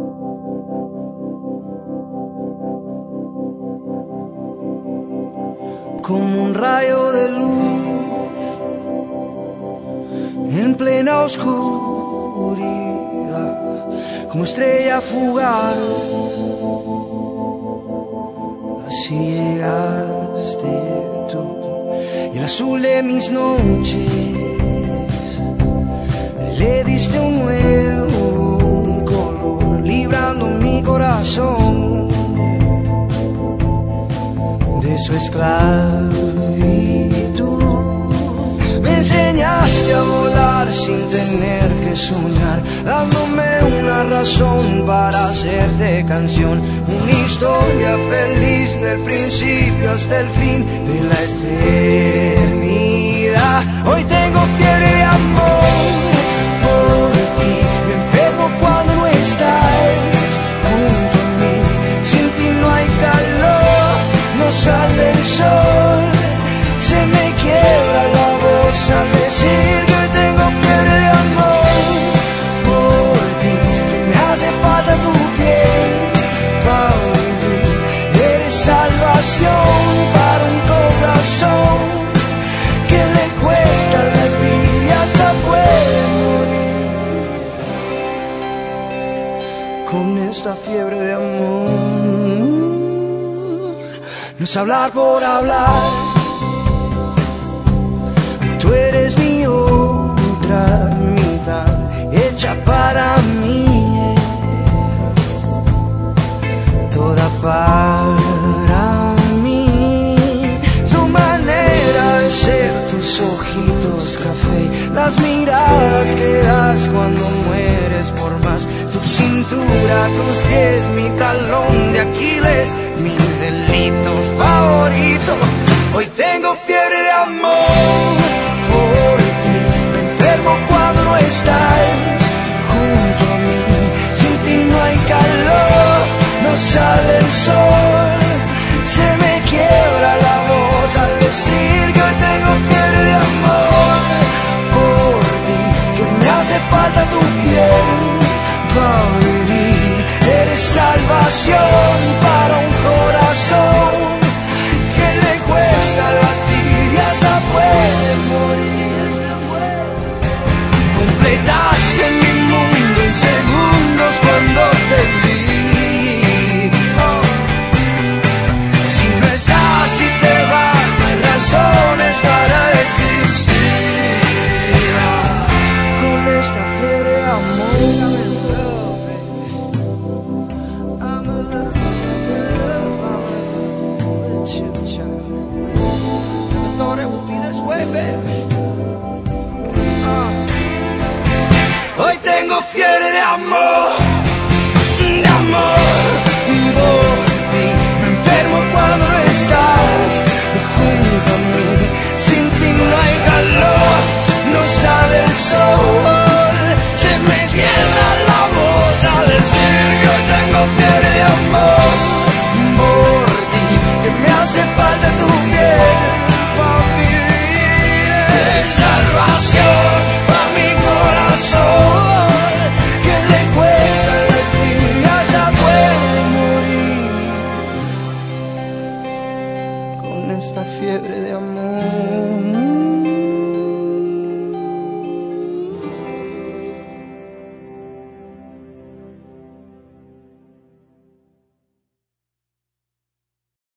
Como un rayo de luz en plena oscuridad, como estrella fugaz, así llegaste tú. Y el azul de mis noches le diste un nuevo color, librando mi corazón de su esclavitud. Me enseñaste a volar sin tener que soñar, dándome una razón para hacerte canción, una historia feliz del principio hasta el fin de la eternidad. Hoy tengo fiebre de amor por ti, me enfermo cuando no estás junto a mí, sin ti no hay calor, no sale el sol, se me quiebra la voz al decir que hoy tengo fiebre de amor por ti, que me hace falta tu piel para vivir, eres salvación para un corazón que le cuesta latir y hasta puede morir. Con esta fiebre de amor no es hablar por hablar, tú eres mi otra mitad, hecha para mí, toda para mí. Tu manera de ser, tus ojitos café, las miradas que das cuando mueres por más, tu cintura, tus pies, mi talón de Aquiles, mi delito favorito. Hoy tengo fiebre de amor por ti, me enfermo cuando no estás junto a mí, sin ti no hay calor, no sale el sol, se me quiebra la voz al decir que hoy tengo fiebre de amor por ti, que me hace falta tu piel para vivir, eres salvación para un corazón que le cuesta latir y hasta puede morir. Completaste mi mundo en segundos cuando te vi. Si no estás, si te vas, no hay razones para existir. Con esta fiebre de amor, hoy tengo fiebre de amor por ti, me enfermo cuando no estás junto a mí, sin ti no hay calor, no sale el sol, se me quiebra